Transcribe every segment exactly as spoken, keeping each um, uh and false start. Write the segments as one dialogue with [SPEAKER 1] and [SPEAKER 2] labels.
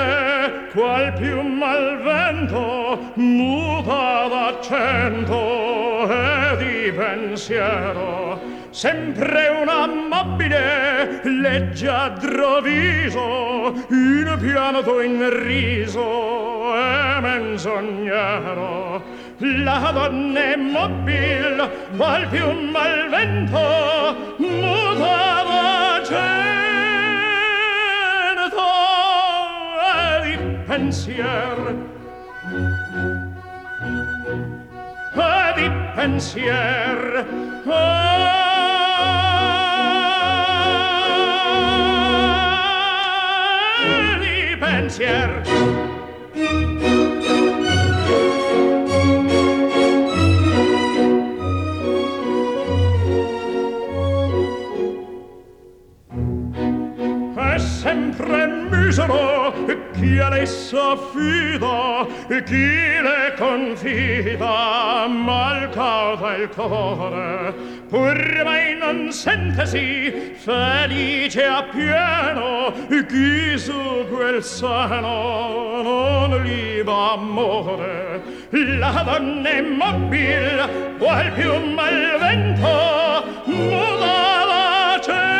[SPEAKER 1] amabile, qual più al vento, muta d'accento e di pensiero, sempre un amabile, leggiadro viso, in pianto in riso e menzognero. La donna è mobil, qual più al vento, muta d'accento e di pensier. E di pensier. E di pensier. Sempre misero chi a lei s'affida, chi le confida, mal cauta il cuore, pur mai non sentesi felice appieno, chi su quel seno non gli va amore. La donna è mobil, qual più mal vento, muta la cielo.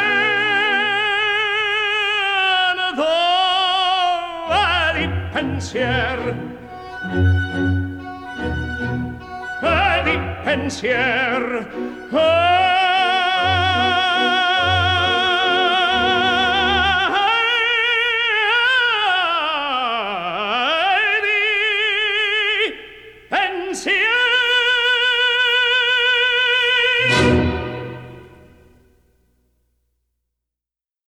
[SPEAKER 1] Pensier e di pensier e